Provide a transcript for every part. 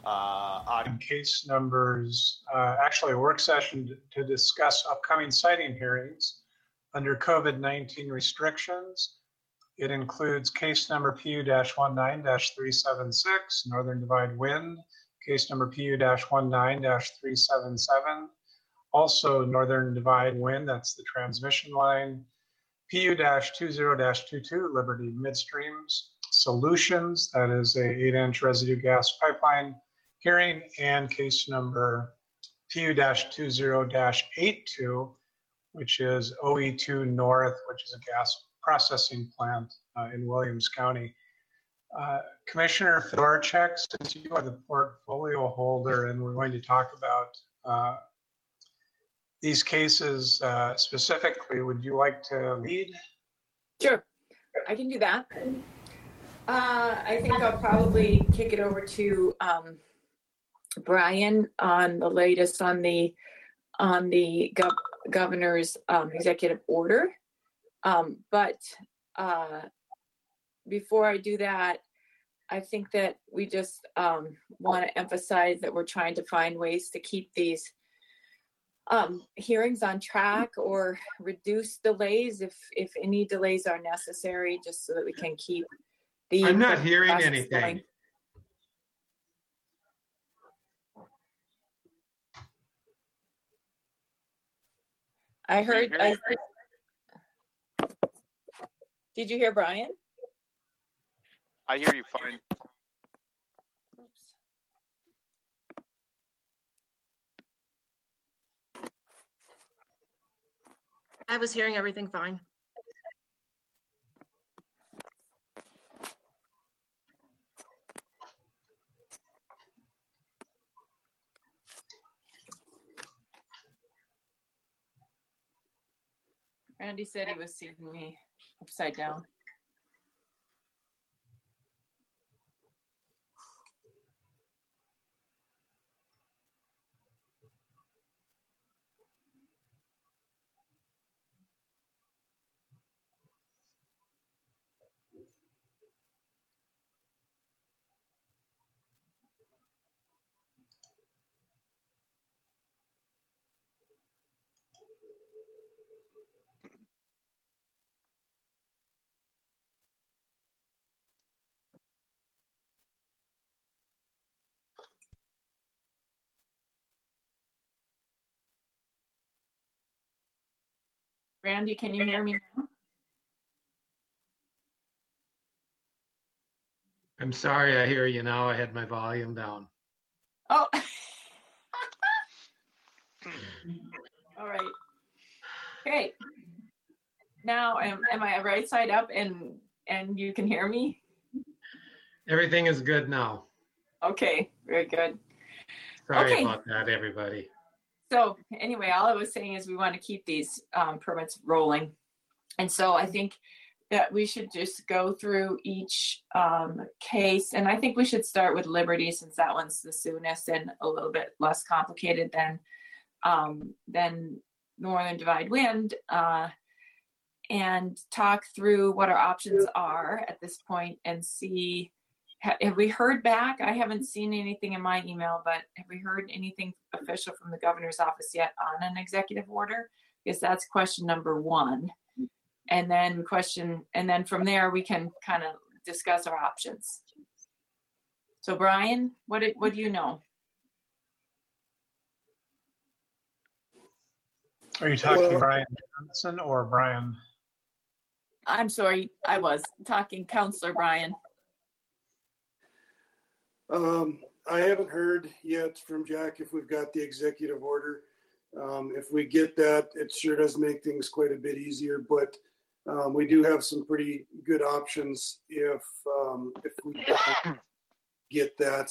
on case numbers, actually a work session to discuss upcoming siting hearings under COVID-19 restrictions. It includes case number PU-19-376, Northern Divide Wind, case number PU-19-377, also Northern Divide Wind, that's the transmission line, PU-20-22, Liberty Midstreams Solutions, that is a 8-inch residue gas pipeline hearing, and case number PU-20-82, which is OE2 North, which is a gas processing plant in Williams County. Commissioner Fedorchak, since you are the portfolio holder and we're going to talk about these cases specifically, would you like to lead? Sure, I can do that. I think I'll probably kick it over to Brian on the latest on the governor's executive order. But before I do that, I think that we just want to emphasize that we're trying to find ways to keep these hearings on track or reduce delays if any delays are necessary, just so that we can keep the. I'm not hearing anything. Going. I heard. Did you hear Brian? I hear you fine. I was hearing everything fine. Randy said he was seeing me upside down. Randy, can you hear me now? I'm sorry, I hear you now. I had my volume down. Oh. All right. Okay. Now, am I right side up and you can hear me? Everything is good now. Okay, very good. Sorry about that, everybody. So anyway, all I was saying is we want to keep these permits rolling. And so I think that we should just go through each case. And I think we should start with Liberty, since that one's the soonest and a little bit less complicated than Northern Divide Wind, and talk through what our options are at this point and see, have we heard back? I haven't seen anything in my email, but have we heard anything official from the governor's office yet on an executive order? Because that's question number one. And then from there we can kind of discuss our options. So Brian, what do you know? Are you talking Brian Johnson or Brian? I'm sorry, I was talking Councilor Brian. I haven't heard yet from Jack if we've got the executive order. If we get that, it sure does make things quite a bit easier, but we do have some pretty good options if we don't get that.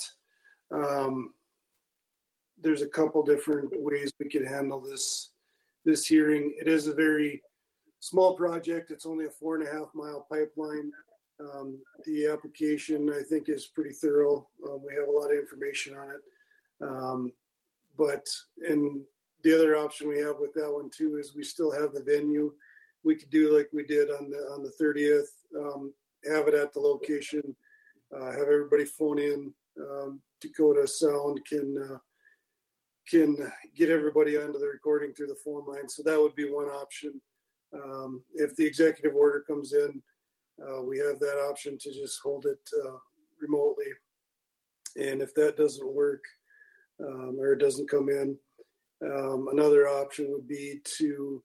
There's a couple different ways we could handle this hearing. It is a very small project. It's only a 4.5 mile pipeline. The application, I think, is pretty thorough. We have a lot of information on it. And the other option we have with that one too is we still have the venue. We could do like we did on the 30th, have it at the location, have everybody phone in, Dakota Sound can get everybody onto the recording through the phone line. So that would be one option. If the executive order comes in, we have that option to just hold it remotely. And if that doesn't work or it doesn't come in, another option would be to,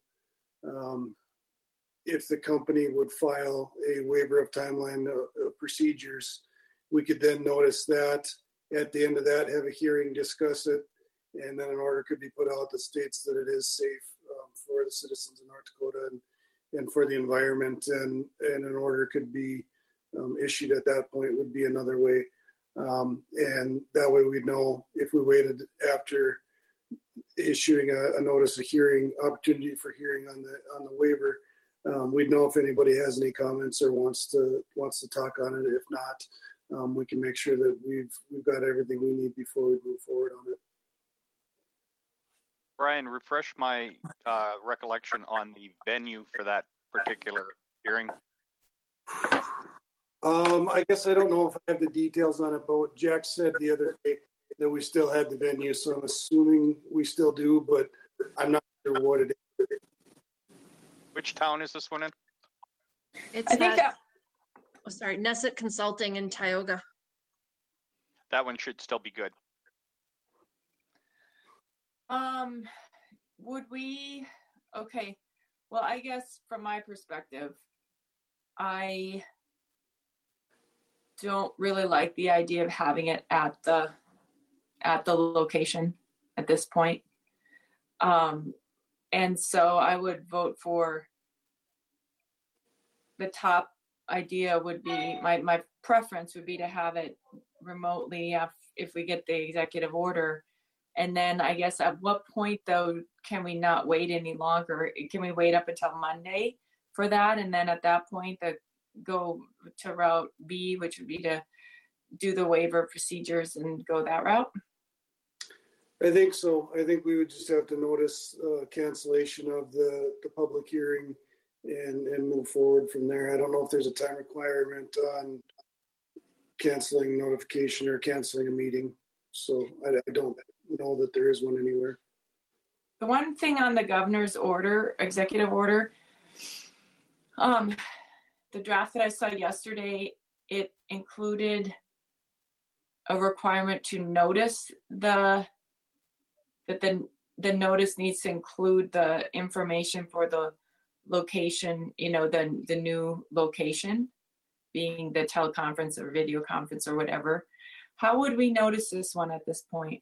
if the company would file a waiver of timeline procedures, we could then notice that. At the end of that, have a hearing, discuss it, and then an order could be put out that states that it is safe for the citizens of North Dakota and for the environment, and an order could be issued at that point would be another way. And that way we'd know if we waited after issuing a notice of hearing, opportunity for hearing on the waiver, we'd know if anybody has any comments or wants to talk on it. If not, we can make sure that we've got everything we need before we move forward on it. Brian, refresh my recollection on the venue for that particular hearing. I guess I don't know if I have the details on it, but what Jack said the other day that we still had the venue, so I'm assuming we still do, but I'm not sure what it is. Which town is this one in? It's I think that, Nesset Consulting in Tioga. That one should still be good. would we, okay, well, I guess from my perspective, I don't really like the idea of having it at the location at this point. And so I would vote for the top idea would be, my preference would be to have it remotely if we get the executive order. And then I guess at what point though, can we not wait any longer? Can we wait up until Monday for that? And then at that point, go to route B, which would be to do the waiver procedures and go that route? I think so. I think we would just have to notice cancellation of the public hearing and move forward from there. I don't know if there's a time requirement on canceling notification or canceling a meeting. So I don't know that there is one anywhere. The one thing on the governor's order, executive order, the draft that I saw yesterday, it included a requirement to notice that the notice needs to include the information for the location, the new location, being the teleconference or video conference or whatever. How would we notice this one at this point?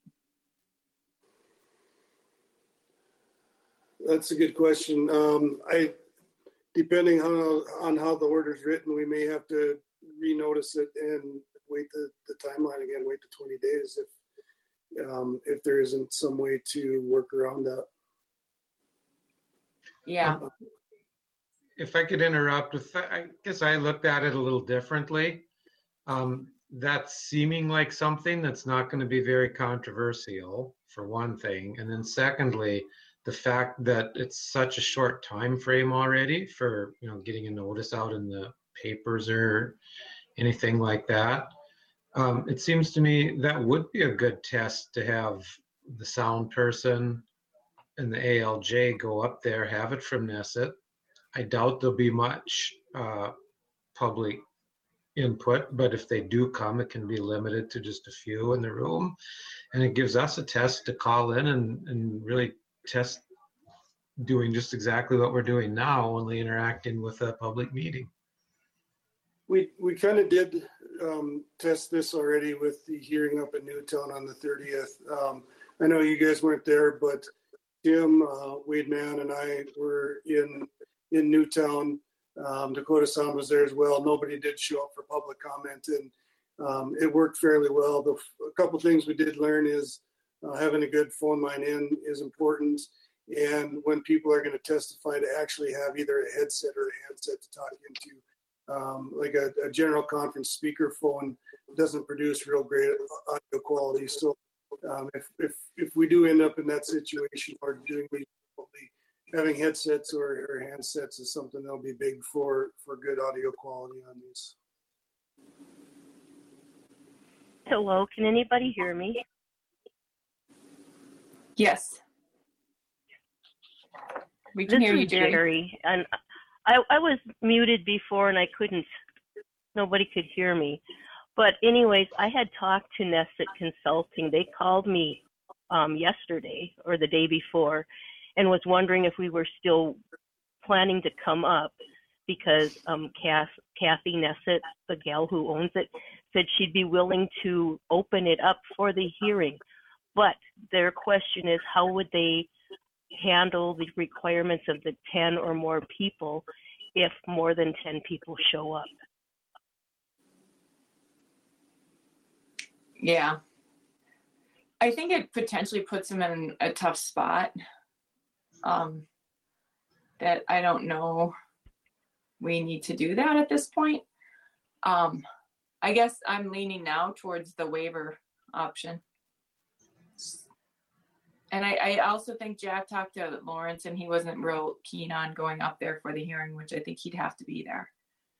That's a good question. Depending on how the order is written, we may have to renotice it and wait the timeline again, wait the 20 days if there isn't some way to work around that. Yeah. If I could interrupt, I guess I looked at it a little differently. That's seeming like something that's not going to be very controversial, for one thing. And then secondly, the fact that it's such a short time frame already for getting a notice out in the papers or anything like that. It seems to me that would be a good test to have the sound person and the ALJ go up there, have it from Nesset. I doubt there'll be much public input, but if they do come, it can be limited to just a few in the room. And it gives us a test to call in and really test doing just exactly what we're doing now, only interacting with a public meeting. We kind of did test this already with the hearing up in Newtown on the 30th. I know you guys weren't there, but Tim, Wade Mann, and I were in Newtown. Dakota Sound was there as well. Nobody did show up for public comment, and it worked fairly well. A couple things we did learn is having a good phone line in is important. And when people are going to testify, to actually have either a headset or a handset to talk into. Like a general conference speaker phone doesn't produce real great audio quality. So if we do end up in that situation or doing remotely, having headsets or handsets is something that'll be big for good audio quality on these. Hello, can anybody hear me? Yes. We can This hear you, is Jerry. Jerry, and I was muted before and I couldn't, nobody could hear me. But anyways, I had talked to Nesset Consulting. They called me yesterday or the day before and was wondering if we were still planning to come up because Kathy Nesset, the gal who owns it, said she'd be willing to open it up for the hearing. But their question is, how would they handle the requirements of the 10 or more people if more than 10 people show up? Yeah. I think it potentially puts them in a tough spot. That I don't know we need to do that at this point. I guess I'm leaning now towards the waiver option. And I also think Jack talked to Lawrence and he wasn't real keen on going up there for the hearing, which I think he'd have to be there.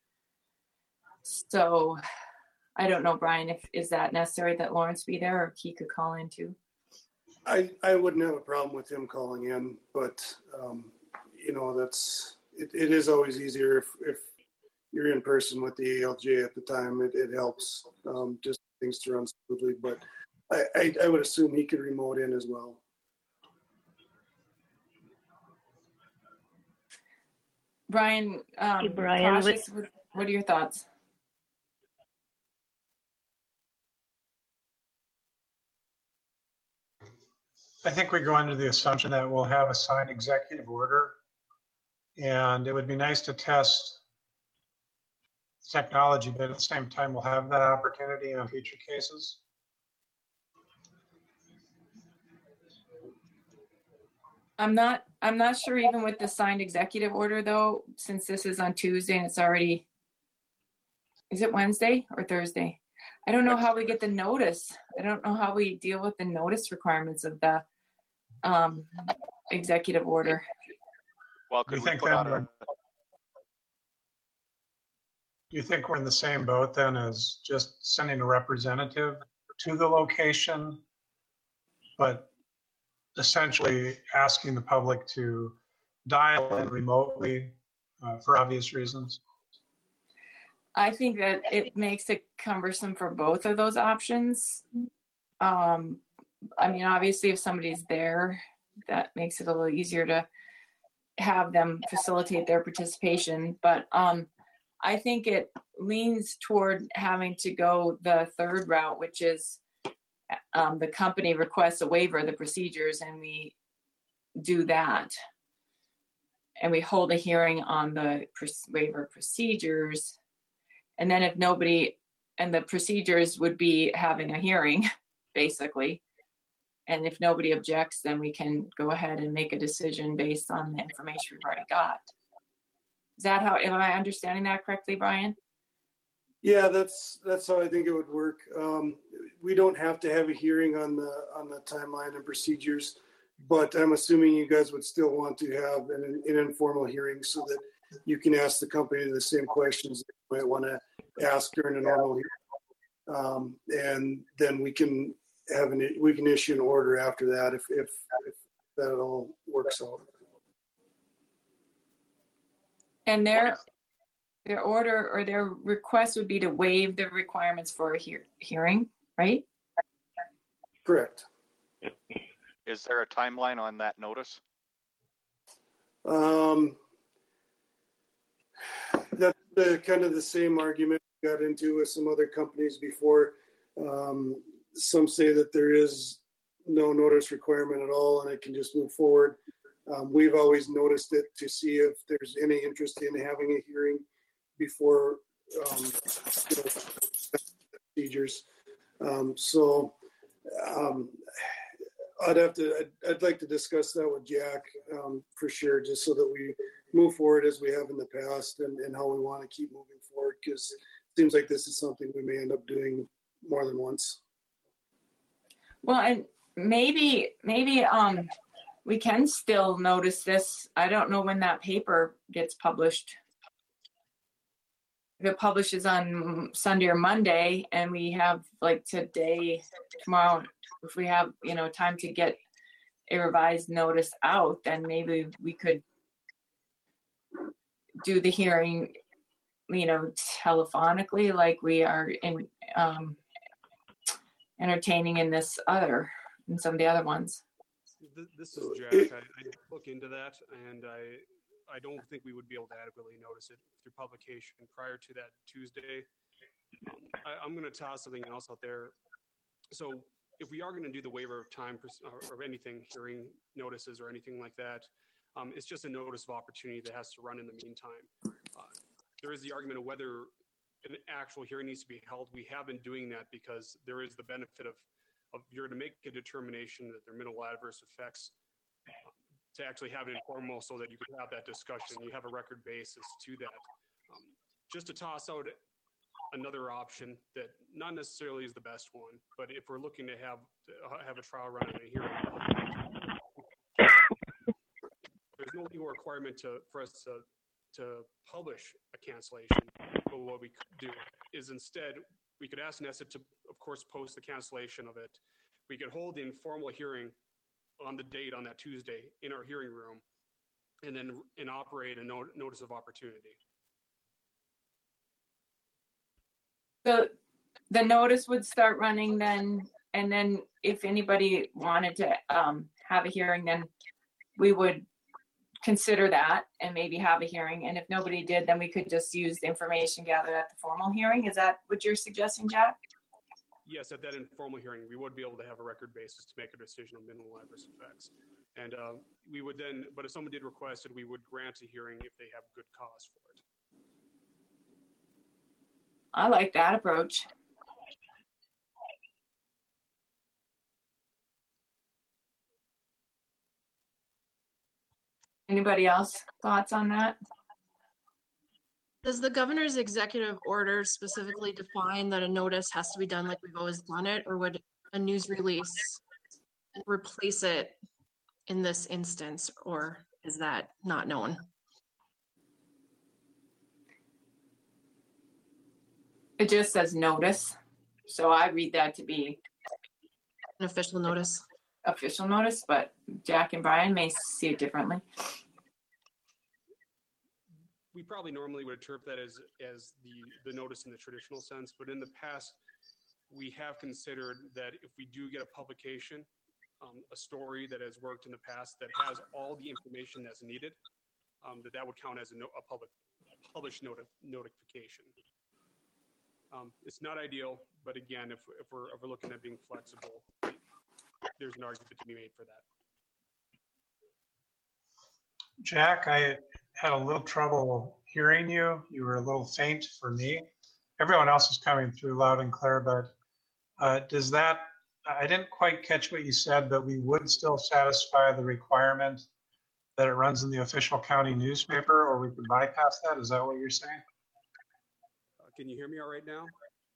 So I don't know, Brian, is that necessary that Lawrence be there or he could call in too? I wouldn't have a problem with him calling in, but it is always easier if you're in person with the ALJ at the time. It helps just things to run smoothly. But I would assume he could remote in as well. Brian, Hey, Brian, cautious, what are your thoughts? I think we go under the assumption that we'll have a signed executive order. And it would be nice to test technology, but at the same time, we'll have that opportunity on future cases. I'm not sure even with the signed executive order though, since this is on Tuesday and it's already, is it Wednesday or Thursday? I don't know how we get the notice. I don't know how we deal with the notice requirements of the executive order. Well, Do could you we think put out then, a, do you think we're in the same boat then as just sending a representative to the location, but essentially asking the public to dial in remotely for obvious reasons? I think that it makes it cumbersome for both of those options. I mean, obviously, if somebody's there, that makes it a little easier to have them facilitate their participation. But I think it leans toward having to go the third route, which is the company requests a waiver of the procedures and we do that. And we hold a hearing on the waiver procedures. And then if nobody, and the procedures would be having a hearing, basically. And if nobody objects, then we can go ahead and make a decision based on the information we've already got. Is that how, am I understanding that correctly, Brian? Yeah, that's how I think it would work. We don't have to have a hearing on the timeline and procedures, but I'm assuming you guys would still want to have an informal hearing so that you can ask the company the same questions that you might want to ask during a normal hearing. And then we can issue an order after that if that all works out. And their order or their request would be to waive the requirements for a hearing, right? Correct. is there a timeline on that notice? That's kind of the same argument we got into with some other companies before. Some say that there is no notice requirement at all and it can just move forward. We've always noticed it to see if there's any interest in having a hearing before procedures. I'd like to discuss that with Jack for sure, just so that we move forward as we have in the past and how we want to keep moving forward, because it seems like this is something we may end up doing more than once. Well, and maybe we can still notice this. I don't know when that paper gets published. if it publishes on Sunday or Monday and we have like today, tomorrow, if we have, time to get a revised notice out, then maybe we could do the hearing, telephonically like we are entertaining in some of the other ones. This is Jack. I look into that, and I don't think we would be able to adequately notice it through publication prior to that Tuesday. I'm going to toss something else out there. So if we are going to do the waiver of time or anything, hearing notices or anything like that, it's just a notice of opportunity that has to run in the meantime. There is the argument of whether an actual hearing needs to be held. We have been doing that because there is the benefit of you're to make a determination that there are minimal adverse effects to actually have it informal so that you can have that discussion. You have a record basis to that. Just to toss out another option that not necessarily is the best one, but if we're looking to have a trial run and a hearing, there's no legal requirement for us to publish a cancellation. But what we could do is instead, we could ask NESIT to, of course, post the cancellation of it. We could hold the informal hearing on the date on that Tuesday in our hearing room, and then operate a notice of opportunity. So the notice would start running then, and then if anybody wanted to have a hearing, then we would consider that and maybe have a hearing. And if nobody did, then we could just use the information gathered at the formal hearing. Is that what you're suggesting, Jack? Yes, at that informal hearing, we would be able to have a record basis to make a decision on minimal adverse effects. And we would then, but if someone did request it, we would grant a hearing if they have good cause for it. I like that approach. Anybody else thoughts on that? Does the governor's executive order specifically define that a notice has to be done like we've always done it, or would a news release replace it in this instance, or is that not known? It just says notice. So I read that to be An official notice? official notice, but Jack and Brian may see it differently. We probably normally would interpret that as the notice in the traditional sense, but in the past, we have considered that if we do get a publication, a story that has worked in the past that has all the information that's needed, that would count as a published notification. It's not ideal, but again, if we're looking at being flexible, there's an argument to be made for that. Jack, I had a little trouble hearing you. You were a little faint for me. Everyone else is coming through loud and clear, but does that, I didn't quite catch what you said, but we would still satisfy the requirement that it runs in the official county newspaper, or we could bypass that? Is that what you're saying? Can you hear me all right now?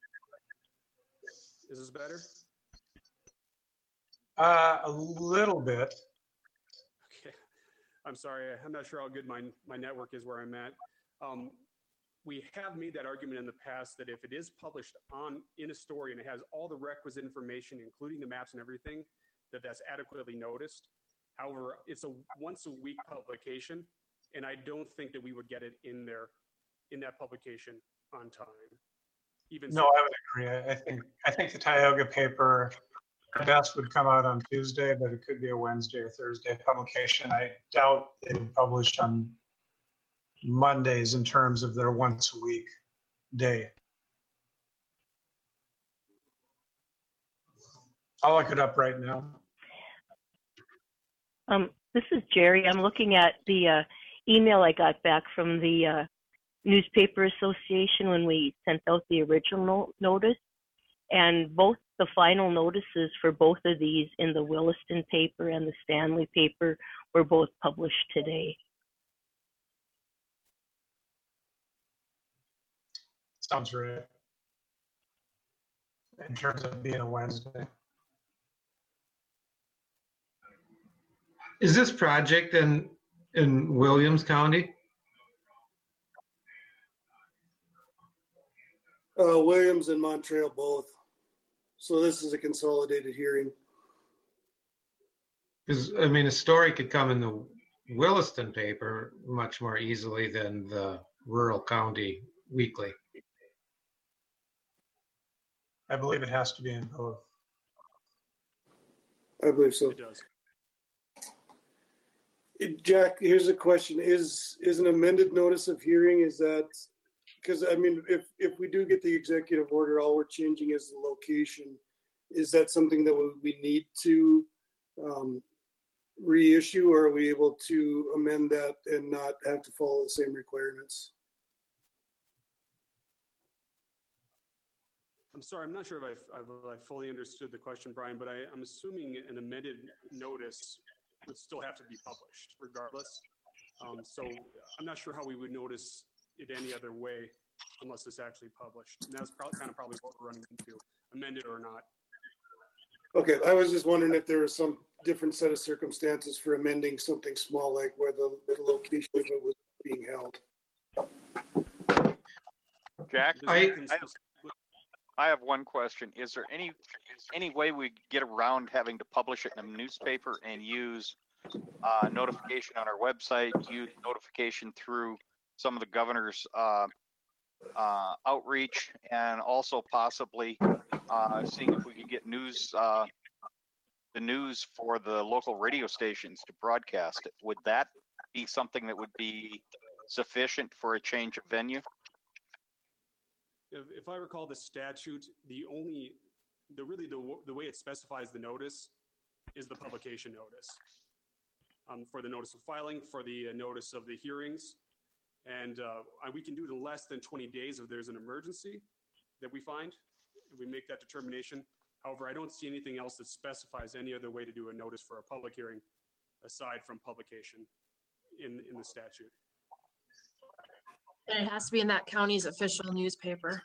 Is this better? A little bit. Okay. I'm sorry. I'm not sure how good my network is where I'm at. We have made that argument in the past that if it is published in a story and it has all the requisite information, including the maps and everything, that's adequately noticed. However, it's a once a week publication, and I don't think that we would get it in there in that publication on time. No, I would agree. I think the Tioga paper at best would come out on Tuesday, but it could be a Wednesday or Thursday publication. I doubt they would publish on Mondays in terms of their once a week day. I'll look it up right now. This is Jerry. I'm looking at the email I got back from the Newspaper Association when we sent out the original notice, and both the final notices for both of these in the Williston paper and the Stanley paper were both published today. Sounds right. In terms of being a Wednesday. Is this project in Williams County? Williams and Montreal both. So this is a consolidated hearing. Because, I mean, a story could come in the Williston paper much more easily than the rural county weekly. I believe it has to be in both. I believe so. It does. Jack, here's a question. Is an amended notice of hearing, is that, because I mean, if we do get the executive order, all we're changing is the location. Is that something that we need to reissue, or are we able to amend that and not have to follow the same requirements? I'm sorry, I'm not sure if I fully understood the question, Brian, but I'm assuming an amended notice would still have to be published regardless. So I'm not sure how we would notice it any other way unless it's actually published. And that's probably what we're running into, amended or not. Okay, I was just wondering if there was some different set of circumstances for amending something small, like where the location of it was being held. Jack, Does that I have one question. Is there any way we get around having to publish it in a newspaper and use notification on our website, use notification through some of the governor's outreach, and also possibly seeing if we could get the news for the local radio stations to broadcast it? Would that be something that would be sufficient for a change of venue? If I recall the statute, the way it specifies the notice is the publication notice. For the notice of filing, for the notice of the hearings, and we can do it in less than 20 days if there's an emergency that we find, and we make that determination. However, I don't see anything else that specifies any other way to do a notice for a public hearing aside from publication in the statute. And it has to be in that county's official newspaper.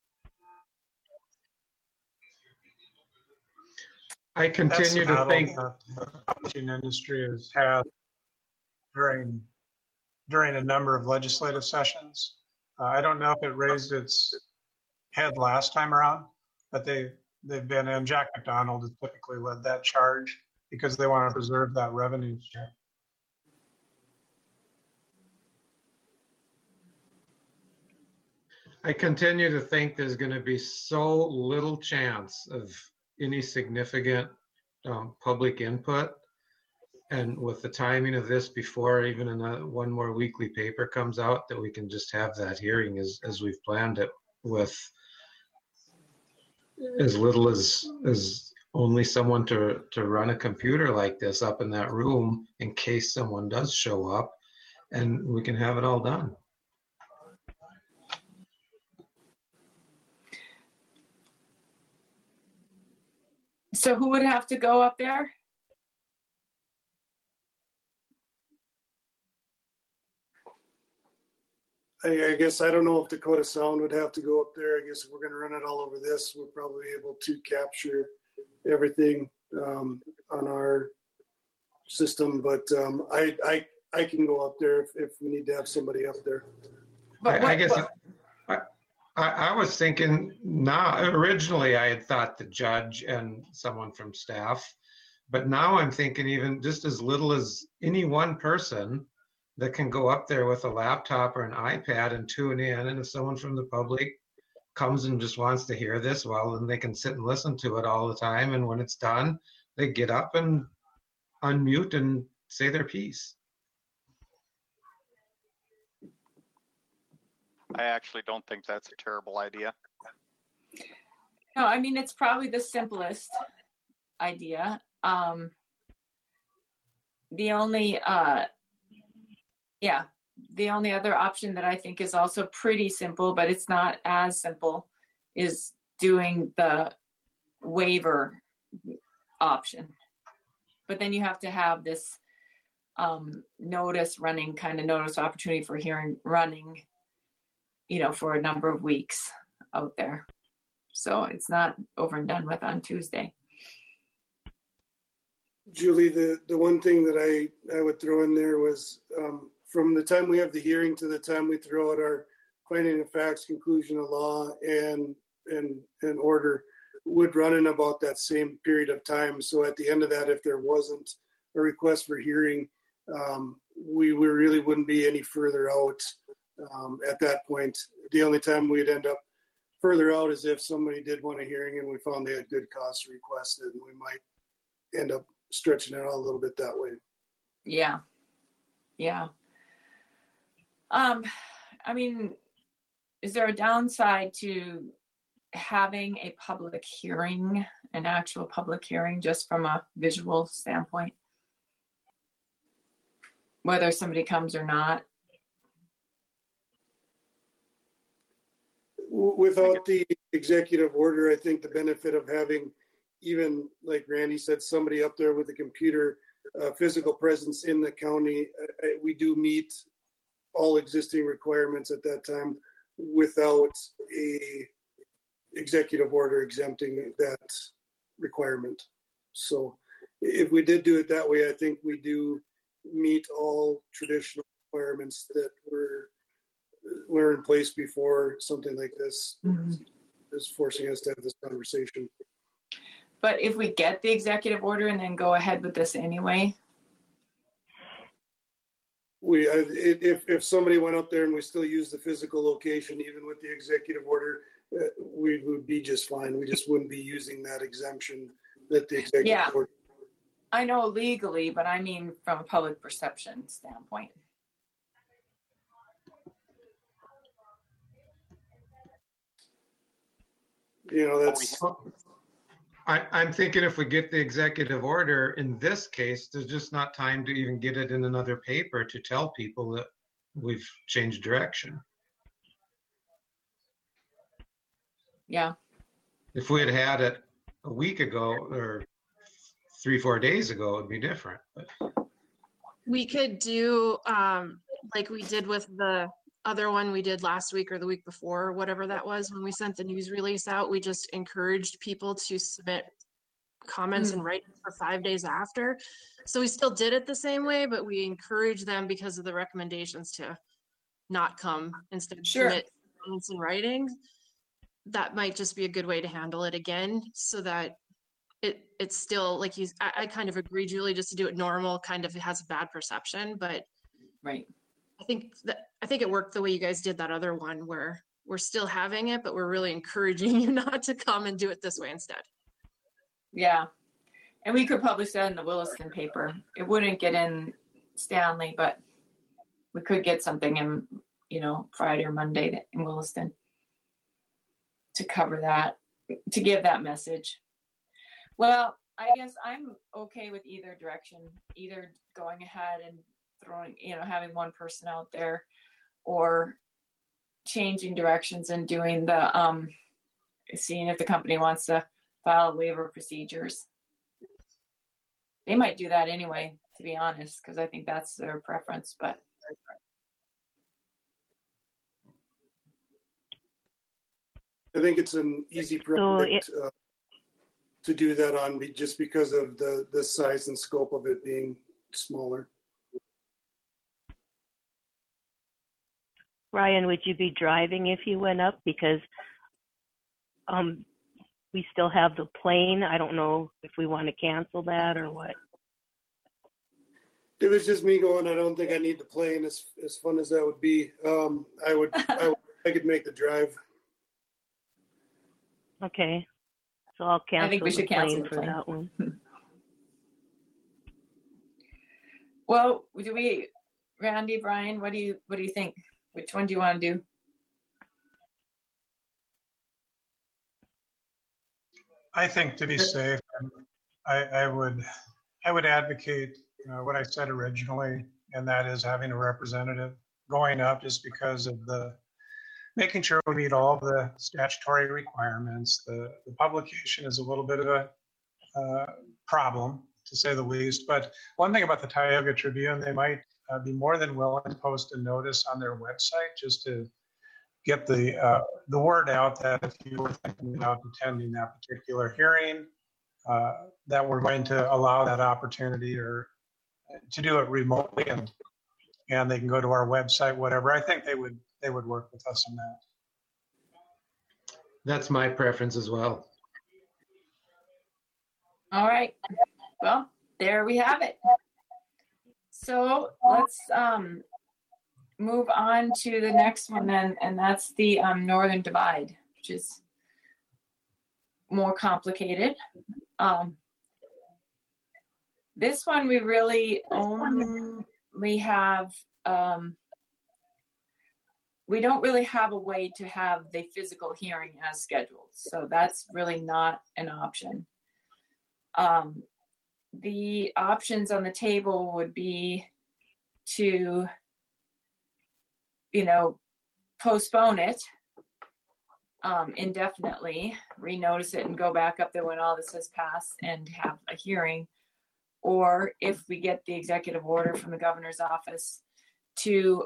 I continue to think the publishing industry has had during a number of legislative sessions. I don't know if it raised its head last time around, but they've been, and Jack McDonald has typically led that charge because they want to preserve that revenue stream. I continue to think there's going to be so little chance of any significant public input. And with the timing of this before even one more weekly paper comes out, that we can just have that hearing as we've planned it, with as little as only someone to run a computer like this up in that room in case someone does show up, and we can have it all done. So who would have to go up there? I guess I don't know if Dakota Sound would have to go up there. I guess if we're going to run it all over this, we're probably able to capture everything on our system. But I can go up there if we need to have somebody up there. I guess I was thinking, originally I had thought the judge and someone from staff, but now I'm thinking even just as little as any one person that can go up there with a laptop or an iPad and tune in. And if someone from the public comes and just wants to hear this, well, then they can sit and listen to it all the time. And when it's done, they get up and unmute and say their piece. I actually don't think that's a terrible idea. No, I mean, it's probably the simplest idea. The only other option that I think is also pretty simple, but it's not as simple, is doing the waiver option. But then you have to have this notice opportunity for hearing running, for a number of weeks out there. So it's not over and done with on Tuesday. Julie, the one thing that I would throw in there was from the time we have the hearing to the time we throw out our finding of facts, conclusion of law, and order would run in about that same period of time. So at the end of that, if there wasn't a request for hearing, we really wouldn't be any further out at that point. The only time we'd end up further out is if somebody did want a hearing and we found they had good cause to request it, and we might end up stretching it out a little bit that way. Yeah. Yeah. I mean, is there a downside to having a public hearing, an actual public hearing, just from a visual standpoint? Whether somebody comes or not? Without the executive order, I think the benefit of having, even like Randy said, somebody up there with a computer, physical presence in the county, we do meet all existing requirements at that time without a executive order exempting that requirement. So if we did do it that way, I think we do meet all traditional requirements that were in place before something like this is forcing us to have this conversation. But if we get the executive order and then go ahead with this anyway? If somebody went up there and we still use the physical location, even with the executive order, we would be just fine. We just wouldn't be using that exemption that the executive order. I know legally, but I mean from a public perception standpoint. You know, that's. I'm thinking if we get the executive order, in this case, there's just not time to even get it in another paper to tell people that we've changed direction. Yeah. If we had it a week ago or 3-4 days ago, it'd be different. But We could do like we did with the other one we did last week or the week before, whatever that was, when we sent the news release out, we just encouraged people to submit comments and write for 5 days after. So we still did it the same way, but we encouraged them because of the recommendations to not come instead of submit comments in writing. That might just be a good way to handle it again, so that it's still like I kind of agree, Julie, just to do it normal kind of has a bad perception, but right. I think it worked the way you guys did that other one where we're still having it, but we're really encouraging you not to come and do it this way instead. Yeah. And we could publish that in the Williston paper. It wouldn't get in Stanley, but we could get something in, Friday or Monday in Williston to cover that, to give that message. Well, I guess I'm okay with either direction, either going ahead and throwing, having one person out there, or changing directions and doing the seeing if the company wants to file waiver procedures. They might do that anyway, to be honest, because I think that's their preference. But I think it's an easy project to do that on, just because of the size and scope of it being smaller. Ryan, would you be driving if you went up? Because we still have the plane. I don't know if we want to cancel that or what. If it's just me going, I don't think I need the plane. As fun as that would be, I could make the drive. Okay, so I'll cancel. I think we should cancel the for that one. Well, Randy, Brian, what do you think? Which one do you want to do? I think, to be safe, I would advocate what I said originally, and that is having a representative going up, just because of making sure we meet all the statutory requirements. The publication is a little bit of a problem, to say the least. But one thing about the Tioga Tribune, they might be more than willing to post a notice on their website just to get the word out that if you were thinking about attending that particular hearing, that we're going to allow that opportunity or to do it remotely, and they can go to our website, whatever. I think they they would work with us on that. That's my preference as well. All right. Well, there we have it. So let's move on to the next one then, and that's the Northern Divide, which is more complicated. This one we really only have, we don't really have a way to have the physical hearing as scheduled. So that's really not an option. The options on the table would be to, postpone it indefinitely, renotice it and go back up there when all this has passed and have a hearing. Or if we get the executive order from the governor's office, to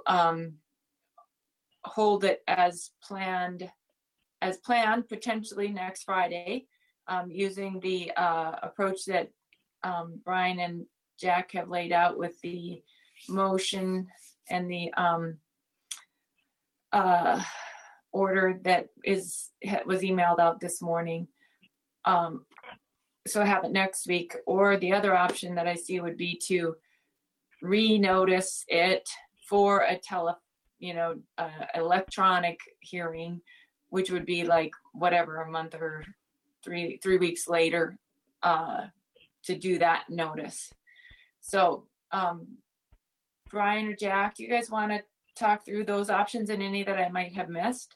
hold it as planned, potentially next Friday, using the approach that Brian and Jack have laid out with the motion and the order that was emailed out this morning. So have it next week. Or the other option that I see would be to renotice it for a electronic hearing, which would be like whatever, a month or three weeks later, to do that notice. So Brian or Jack, do you guys want to talk through those options and any that I might have missed?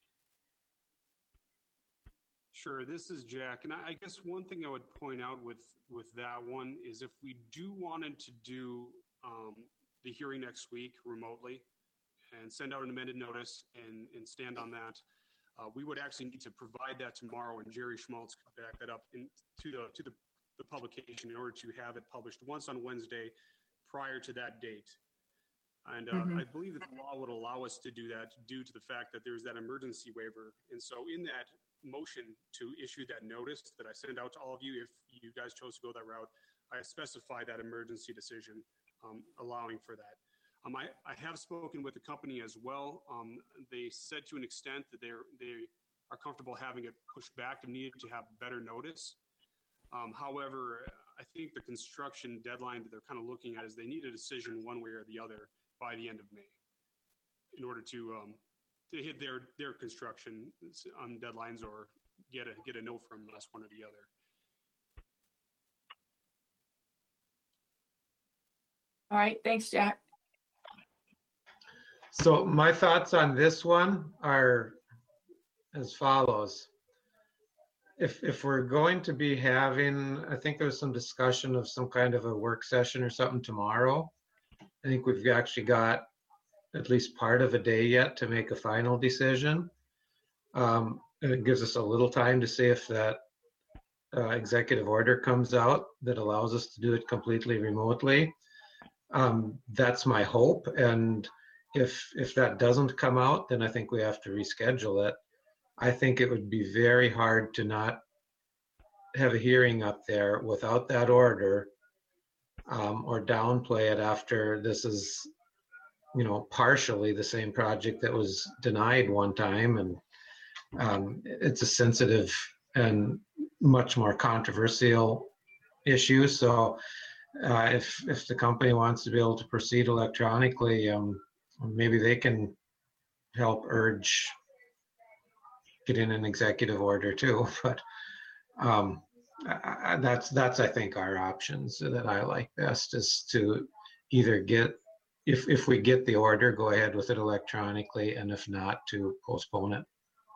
Sure, this is Jack, and I guess one thing I would point out with that one is if we wanted to do the hearing next week remotely and send out an amended notice and stand on that, we would actually need to provide that tomorrow, and Jerry Schmaltz could back that up to the publication in order to have it published once on Wednesday prior to that date. And I believe that the law would allow us to do that due to the fact that there's that emergency waiver. And so in that motion to issue that notice that I send out to all of you, if you guys chose to go that route, I specify that emergency decision allowing for that. I have spoken with the company as well. They said to an extent that they are comfortable having it pushed back if needed to have better notice. However, I think the construction deadline that they're kind of looking at is they need a decision one way or the other by the end of May in order to hit their construction deadlines or get a no from us, one or the other. All right, thanks, Jack. So my thoughts on this one are as follows. If we're going to be having, I think there's some discussion of some kind of a work session or something tomorrow. I think we've actually got at least part of a day yet to make a final decision. And it gives us a little time to see if that executive order comes out that allows us to do it completely remotely. That's my hope. And if that doesn't come out, then I think we have to reschedule it. I think it would be very hard to not have a hearing up there without that order, or downplay it after this is, partially the same project that was denied one time. And it's a sensitive and much more controversial issue. So if the company wants to be able to proceed electronically, maybe they can help urge getting an executive order too. But that's I think our options that I like best is to either get, if we get the order, go ahead with it electronically, and if not, to postpone it.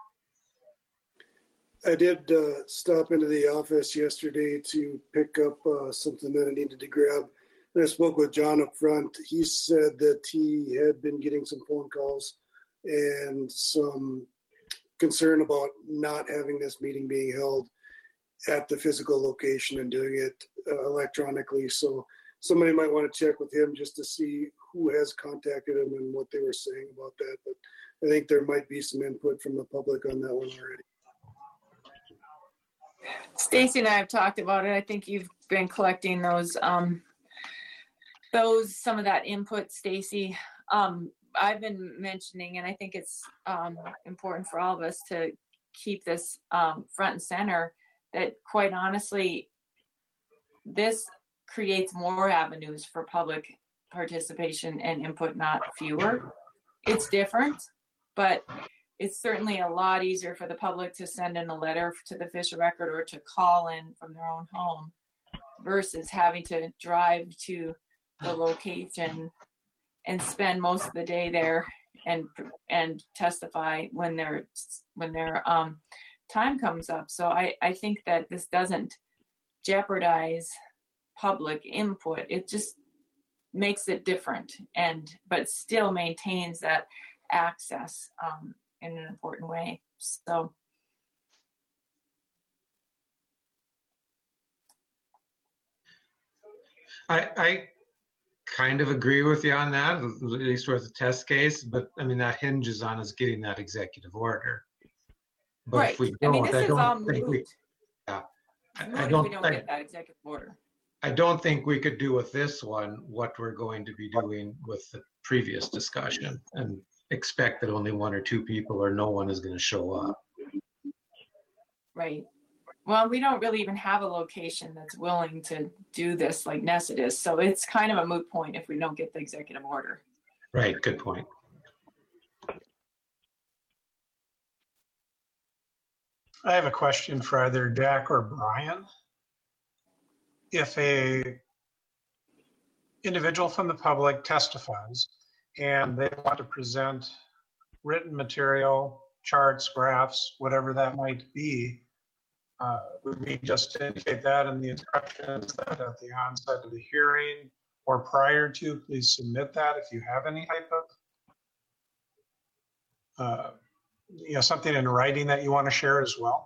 I did stop into the office yesterday to pick up something that I needed to grab. And I spoke with John up front. He said that he had been getting some phone calls and some concern about not having this meeting being held at the physical location and doing it electronically. So somebody might want to check with him just to see who has contacted him and what they were saying about that. But I think there might be some input from the public on that one already. Stacy and I have talked about it. I think you've been collecting those some of that input, Stacy. I've been mentioning, and I think it's important for all of us to keep this front and center, that quite honestly, this creates more avenues for public participation and input, not fewer. It's different, but it's certainly a lot easier for the public to send in a letter to the Fisher Record or to call in from their own home versus having to drive to the location and spend most of the day there and testify when their time comes up. So I think that this doesn't jeopardize public input. It just makes it different, but still maintains that access in an important way. So I kind of agree with you on that, at least with the test case, but I mean, that hinges on us getting that executive order. But right. if we I mean, don't, this I is all don't think moot. yeah. It's moot I if don't we don't think, get that executive order. I don't think we could do with this one what we're going to be doing with the previous discussion and expect that only one or two people or no one is going to show up. Right. Well, we don't really even have a location that's willing to do this like Nesset is. So it's kind of a moot point if we don't get the executive order. Right, good point. I have a question for either Jack or Brian. If a individual from the public testifies and they want to present written material, charts, graphs, whatever that might be, would we just indicate that in the instructions that at the onset of the hearing or prior to, please submit that if you have any type of, something in writing that you want to share as well?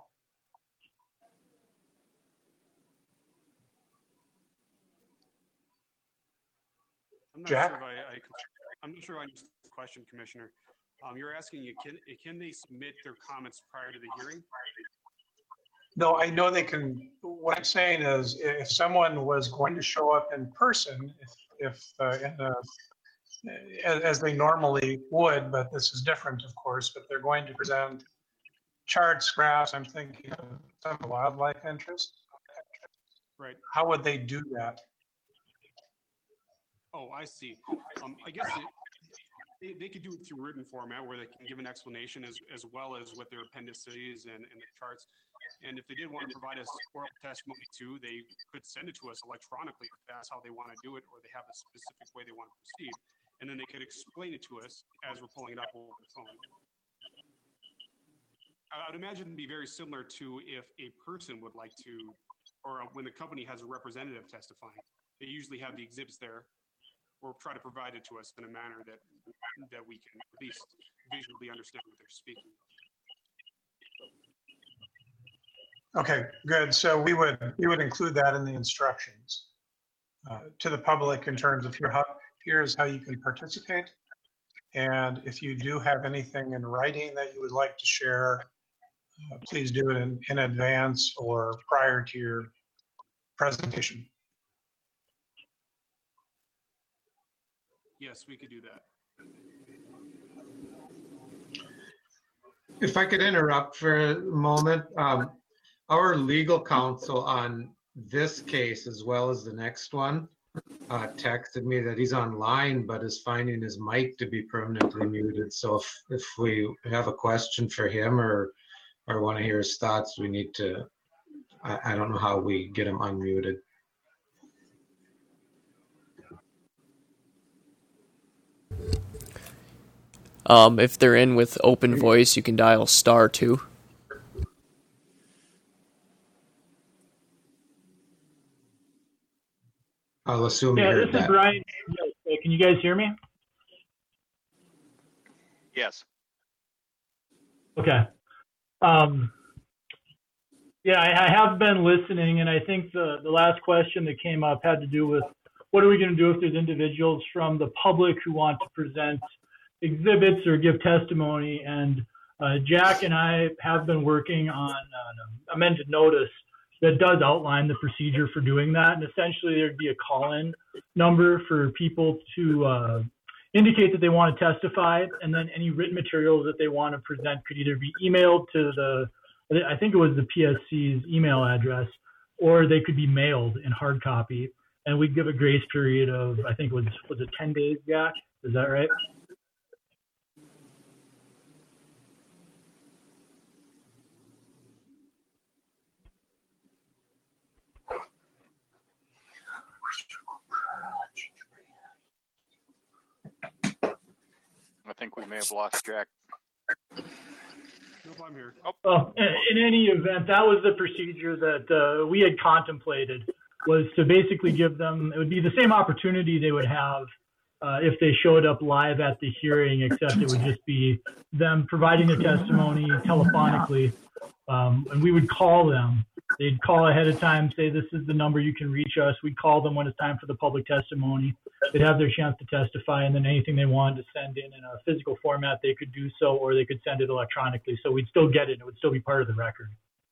Jack? I'm not sure I understand the question, Commissioner. You're asking, can they submit their comments prior to the hearing? No, I know they can. What I'm saying is, if someone was going to show up in person, as they normally would, but this is different, of course, but they're going to present charts, graphs. I'm thinking of some wildlife interest. Right. How would they do that? Oh, I see. I guess they could do it through written format where they can give an explanation as well as what their appendices and the charts. And if they did want to provide us oral testimony too, they could send it to us electronically if that's how they want to do it, or they have a specific way they want to proceed. And then they could explain it to us as we're pulling it up over the phone. I would imagine it'd be very similar to if a person would like to, or when the company has a representative testifying, they usually have the exhibits there, or try to provide it to us in a manner that we can at least visually understand what they're speaking. Okay, good. So we would include that in the instructions to the public in terms of here's how you can participate. And if you do have anything in writing that you would like to share, please do it in advance or prior to your presentation. Yes, we could do that. If I could interrupt for a moment, our legal counsel on this case, as well as the next one, texted me that he's online, but is finding his mic to be permanently muted. So if we have a question for him or want to hear his thoughts, we need to, I don't know how we get him unmuted. If they're in with open voice, you can dial *2. I'll assume you heard that. This is Brian. Can you guys hear me? Yes. Okay. Yeah, I have been listening, and I think the last question that came up had to do with what are we going to do if there's individuals from the public who want to present exhibits or give testimony. And Jack and I have been working on an amended notice that does outline the procedure for doing that. And essentially there'd be a call-in number for people to indicate that they want to testify, and then any written materials that they want to present could either be emailed to I think it was the PSC's email address, or they could be mailed in hard copy. And we'd give a grace period of, I think was it 10 days, Jack? Is that right? I think we may have lost Jack. Nope, I'm here. Well, in any event, that was the procedure that we had contemplated, was to basically give them, it would be the same opportunity they would have if they showed up live at the hearing, except it would just be them providing their testimony telephonically, and we would call them. They'd call ahead of time, say, this is the number you can reach us. We'd call them when it's time for the public testimony. They'd have their chance to testify, and then anything they wanted to send in a physical format, they could do so, or they could send it electronically. So we'd still get it. It would still be part of the record.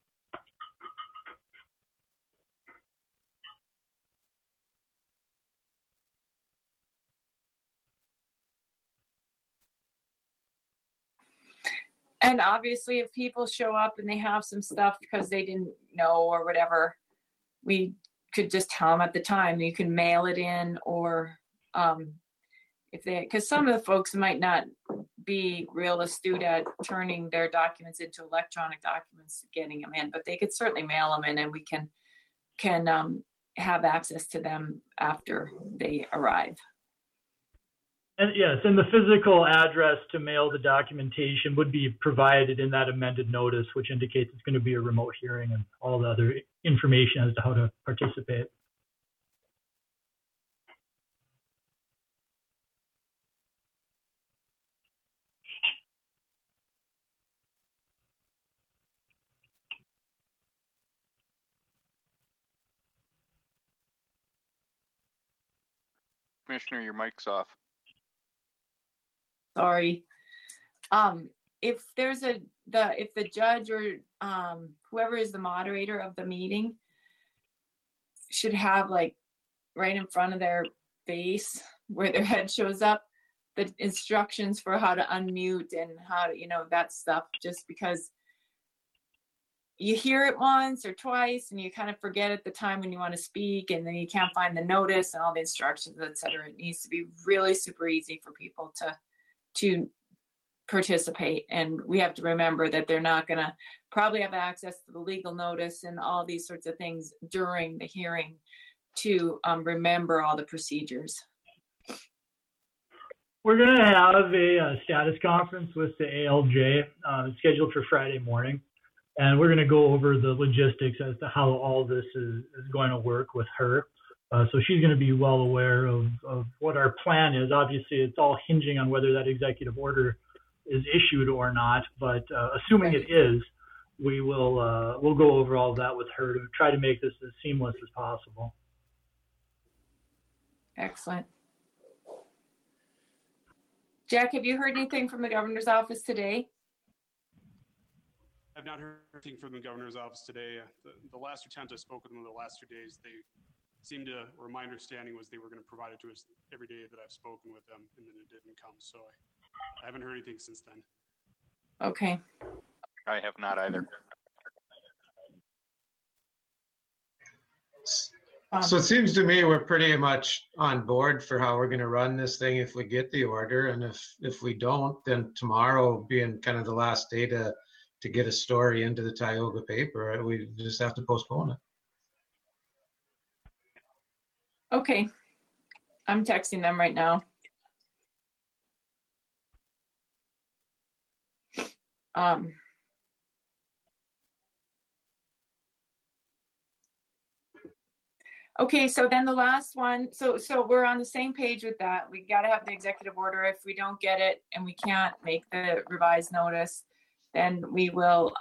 And obviously, if people show up and they have some stuff because they didn't know or whatever, we could just tell them at the time. You can mail it in, or if they, because some of the folks might not be real astute at turning their documents into electronic documents, getting them in, but they could certainly mail them in, and we can have access to them after they arrive. And yes, and the physical address to mail the documentation would be provided in that amended notice, which indicates it's going to be a remote hearing and all the other information as to how to participate. Commissioner, your mic's off. Sorry. If there's if the judge or whoever is the moderator of the meeting should have, like, right in front of their face where their head shows up, the instructions for how to unmute and how to, that stuff, just because you hear it once or twice and you kind of forget at the time when you want to speak, and then you can't find the notice and all the instructions, etc. It needs to be really super easy for people to participate. And we have to remember that they're not going to probably have access to the legal notice and all these sorts of things during the hearing to remember all the procedures. We're going to have a status conference with the ALJ scheduled for Friday morning. And we're going to go over the logistics as to how all this is going to work with her. So she's going to be well aware of what our plan is. Obviously, it's all hinging on whether that executive order is issued or not. But assuming it is, we'll go over all of that with her to try to make this as seamless as possible. Excellent. Jack, have you heard anything from the governor's office today? I've not heard anything from the governor's office today. The last lieutenant I spoke with them the last 2 days, they seemed to, or my understanding was they were going to provide it to us every day that I've spoken with them, and then it didn't come. So I haven't heard anything since then. Okay. I have not either. So it seems to me we're pretty much on board for how we're going to run this thing if we get the order. And if we don't, then tomorrow being kind of the last day to get a story into the Tioga paper, we just have to postpone it. Okay. I'm texting them right now. Okay, so then the last one, so we're on the same page with that. We got to have the executive order. If we don't get it and we can't make the revised notice, then we will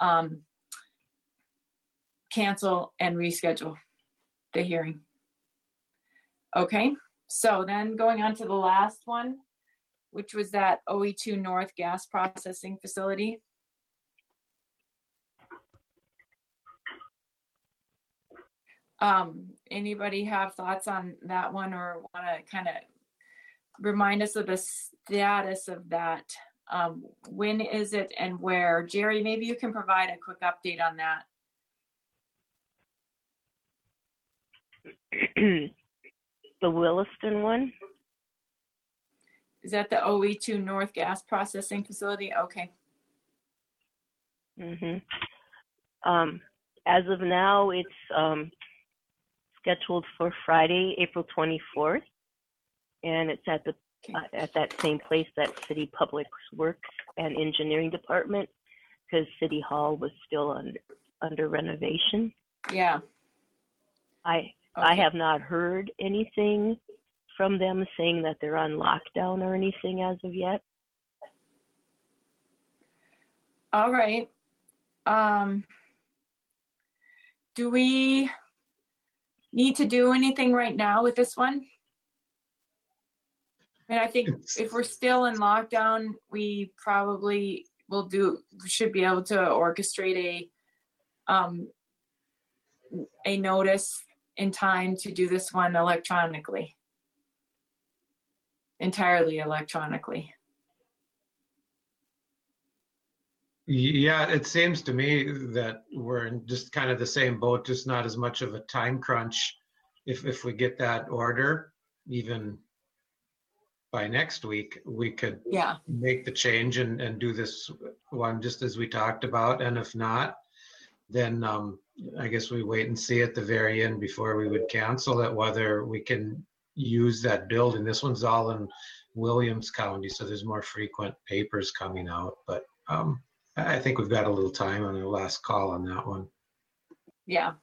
cancel and reschedule the hearing. Okay, so then going on to the last one, which was that OE2 North gas processing facility. Anybody have thoughts on that one, or want to kind of remind us of the status of that. When is it and where? Jerry, maybe you can provide a quick update on that. The Williston one? Is that the OE2 North Gas Processing Facility? Okay. As of now, it's scheduled for Friday, April 24th, and it's at the at that same place, that City Public Works and Engineering Department, because City Hall was still under renovation. Yeah. I have not heard anything from them saying that they're on lockdown or anything as of yet. All right. Do we need to do anything right now with this one? And I think if we're still in lockdown, we probably should be able to orchestrate a notice in time to do this one electronically, entirely electronically. Yeah, it seems to me that we're in just kind of the same boat, just not as much of a time crunch. If we get that order, even by next week, we could make the change and do this one just as we talked about. And if not, then I guess we wait and see at the very end before we would cancel it, whether we can use that building. This one's all in Williams County, so there's more frequent papers coming out. But I think we've got a little time on the last call on that one. Yeah.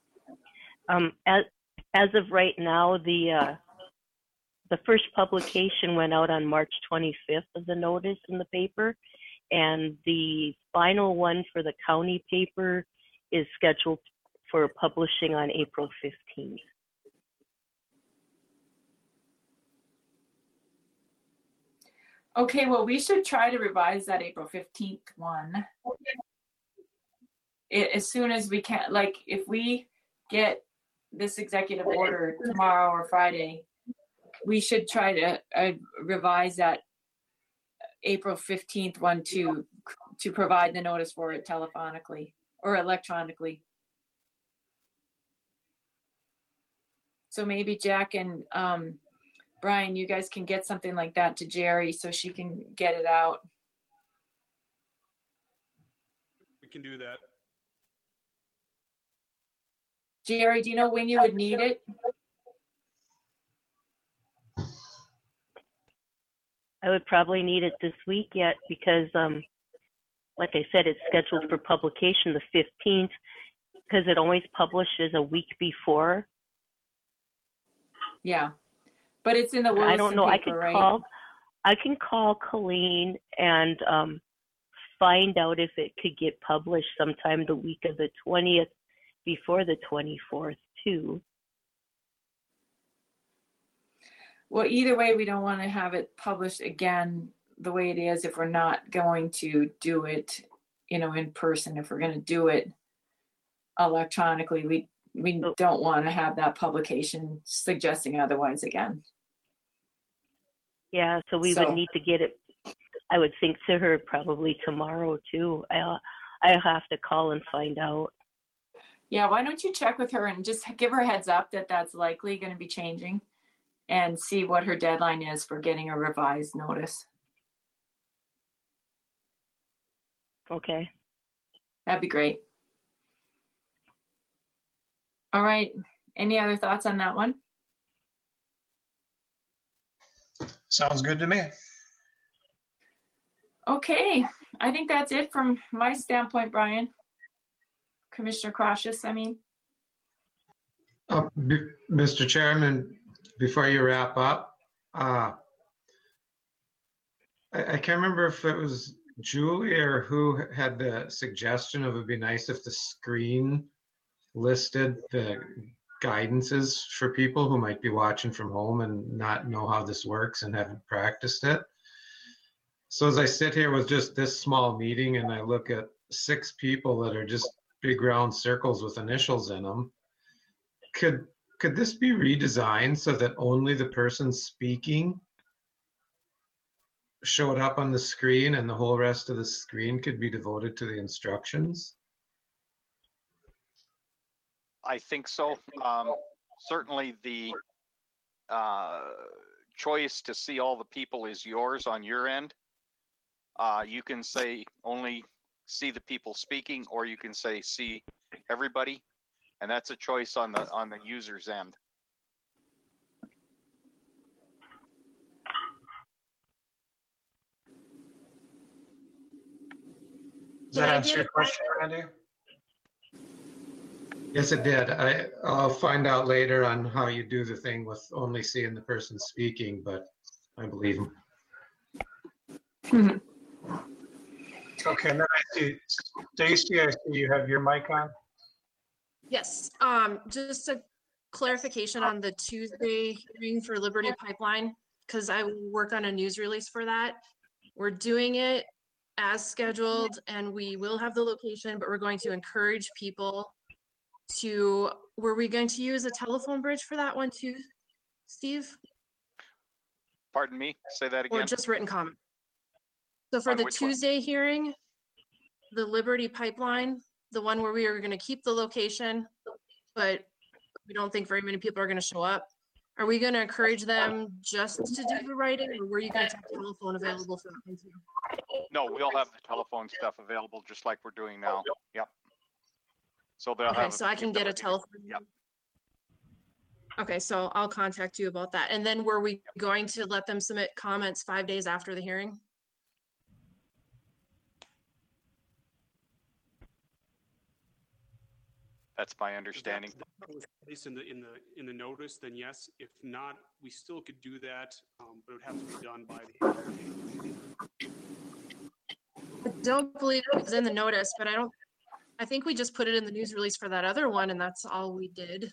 As of right now, the first publication went out on March 25th of the notice in the paper, and the final one for the county paper is scheduled for publishing on April 15th. Okay, well, we should try to revise that April 15th one as soon as we can. Like, if we get this executive order tomorrow or Friday, we should try to revise that April 15th one to provide the notice for it telephonically or electronically. So maybe Jack and Brian, you guys can get something like that to Jerry so she can get it out. We can do that. Jerry, do you know when you would need it? I would probably need it this week yet because, like I said, it's scheduled for publication the 15th because it always publishes a week before. Yeah, but it's in the Williston I don't know. paper, right? I can call Colleen and find out if it could get published sometime the week of the 20th before the 24th too. Well, either way, we don't want to have it published again the way it is if we're not going to do it, in person. If we're going to do it electronically, we don't want to have that publication suggesting otherwise again. Yeah, so we would need to get it, I would think, to her probably tomorrow too. I'll have to call and find out. Yeah, why don't you check with her and just give her a heads up that that's likely going to be changing and see what her deadline is for getting a revised notice. Okay. That'd be great. All right. Any other thoughts on that one? Sounds good to me. Okay. I think that's it from my standpoint, Brian. Commissioner Crocius, I mean. Mr. Chairman, before you wrap up, I can't remember if it was Julie or who had the suggestion of it'd be nice if the screen listed the guidances for people who might be watching from home and not know how this works and haven't practiced it. So as I sit here with just this small meeting and I look at 6 people that are just big round circles with initials in them, could this be redesigned so that only the person speaking showed up on the screen and the whole rest of the screen could be devoted to the instructions? I think so. Certainly the choice to see all the people is yours on your end. You can say only see the people speaking, or you can say see everybody, and that's a choice on the user's end. Does that answer your question, Randy? Yes, it did. I'll find out later on how you do the thing with only seeing the person speaking, but I believe him. Okay, and then I see, Stacy, I see you have your mic on. Yes, just a clarification on the Tuesday hearing for Liberty Pipeline, because I work on a news release for that. We're doing it as scheduled and we will have the location, but we're going to encourage people to, were we going to use a telephone bridge for that one too, Steve? Pardon me, say that again. Or just written comment? So for On the which one? Tuesday hearing, the Liberty Pipeline, the one where we are going to keep the location, but we don't think very many people are going to show up. Are we going to encourage them just to do the writing, or were you going to have telephone available for that one too? No, we'll have the telephone stuff available just like we're doing now. Yep. So they'll Okay, have. so I can get a telephone. Yep. Okay, so I'll contact you about that. And then were we going to let them submit comments 5 days after the hearing? That's my understanding. At least in the notice, then yes. If not, we still could do that, but it would have to be done by the. I don't believe it was in the notice, but I think we just put it in the news release for that other one, and that's all we did.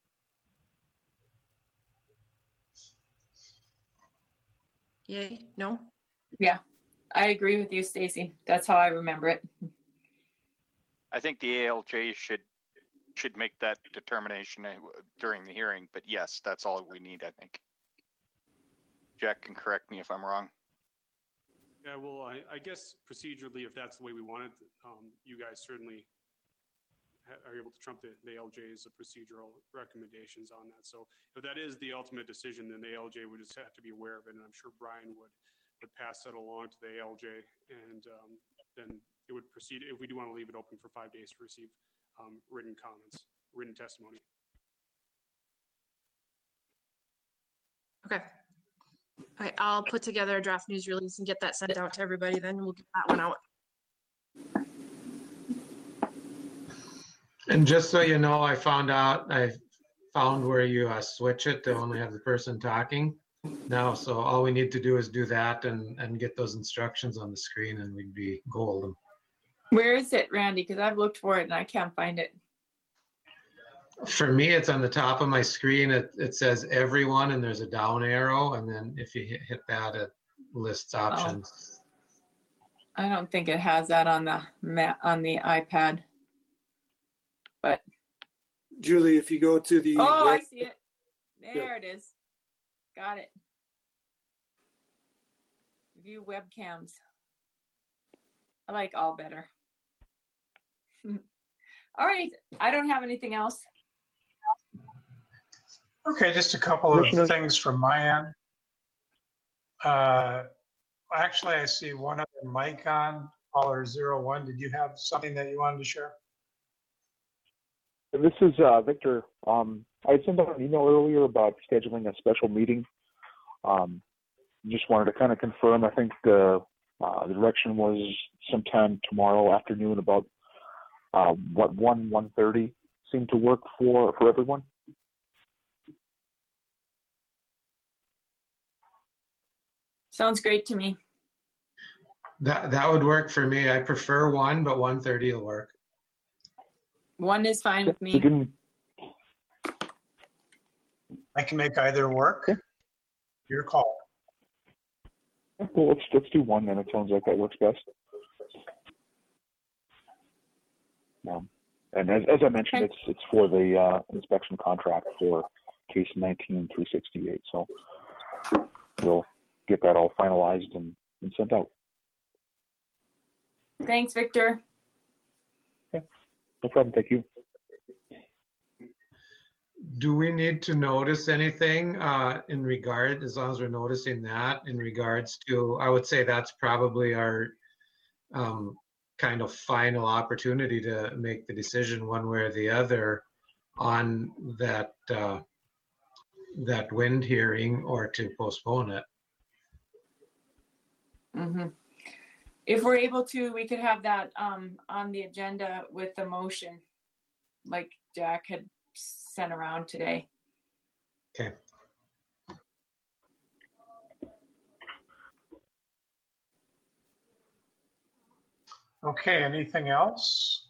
Yay, no? Yeah, I agree with you, Stacy. That's how I remember it. I think the ALJ should make that determination during the hearing, but yes, that's all we need, I think. Jack can correct me if I'm wrong. Yeah, well, I guess procedurally, if that's the way we want it, you guys certainly are able to trump the ALJ's procedural recommendations on that. So if that is the ultimate decision, then the ALJ would just have to be aware of it. And I'm sure Brian would pass that along to the ALJ, and then it would proceed, if we do want to leave it open for 5 days to receive written comments, written testimony. Okay. All right, I'll put together a draft news release and get that sent out to everybody, then we'll get that one out. And just so you know, I found where you switch it to only have the person talking now. So all we need to do is do that and get those instructions on the screen, and we'd be golden. Where is it, Randy? Because I've looked for it and I can't find it. For me, it's on the top of my screen. It says everyone, and there's a down arrow, and then if you hit that, it lists options. I don't think it has that on the iPad. But Julie, if you go to the I see it. There it is. Got it. View webcams. I like all better. All right. I don't have anything else. Okay, just a couple of things from my end. Actually, I see one other mic on, caller 01. Did you have something that you wanted to share? This is Victor. I sent out an email earlier about scheduling a special meeting. Just wanted to kind of confirm. I think the direction was sometime tomorrow afternoon about 1:30 seemed to work for everyone. Sounds great to me. That would work for me. I prefer 1, but 1:30 will work. 1 is fine with me. I can make either work. Okay. Your call. Well, let's do 1 then. It sounds like that works best. And as I mentioned, it's for the inspection contract for case 19-368. So we'll get that all finalized and been sent out. Thanks, Victor. No problem. Thank you. Do we need to notice anything in regard, as long as we're noticing that, in regards to, I would say that's probably our kind of final opportunity to make the decision one way or the other on that that wind hearing, or to postpone it. Mm-hmm. If we're able to, we could have that on the agenda with the motion, like Jack had sent around today. Okay. Okay, anything else?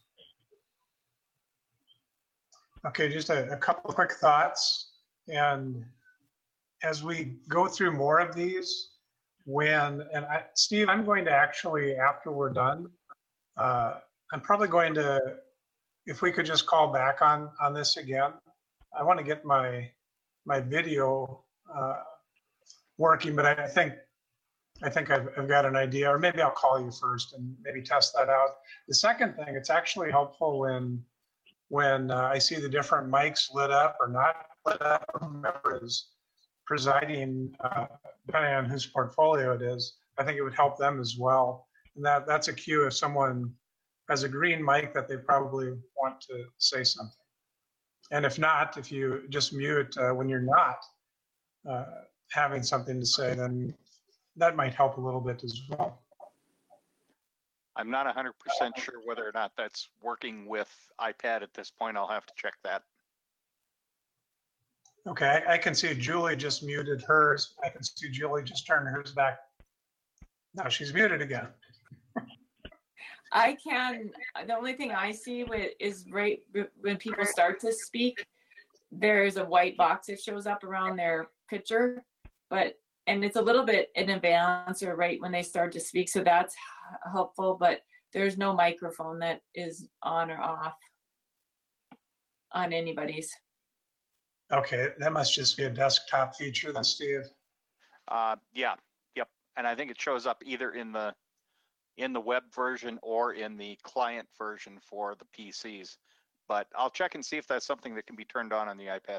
Okay, just a couple of quick thoughts. And as we go through more of these, Steve, I'm going to actually, after we're done, I'm probably going to, if we could just call back on this again. I want to get my video working, but I think I've got an idea, or maybe I'll call you first and maybe test that out. The second thing, it's actually helpful when I see the different mics lit up or not lit up, or whomever is presiding, depending on whose portfolio it is. I think it would help them as well. And that's a cue if someone has a green mic that they probably want to say something. And if not, if you just mute when you're not having something to say, then that might help a little bit as well. I'm not 100% sure whether or not that's working with iPad at this point. I'll have to check that. Okay, I can see Julie just muted hers. I can see Julie just turned hers back. Now she's muted again. I can, the only thing I see is right when people start to speak, there's a white box that shows up around their picture, and it's a little bit in advance or right when they start to speak. So that's helpful, but there's no microphone that is on or off on anybody's. Okay, that must just be a desktop feature then, Steve. Yeah, yep. And I think it shows up either in the web version or in the client version for the PCs. But I'll check and see if that's something that can be turned on the iPad.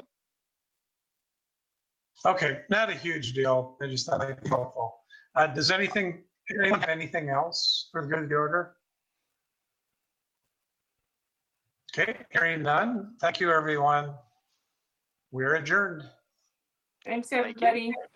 Okay, not a huge deal. I just thought it'd be helpful. Does anyone have anything else for the good of the order? Okay, hearing none. Thank you, everyone. We're adjourned. Thanks, everybody. Thank you.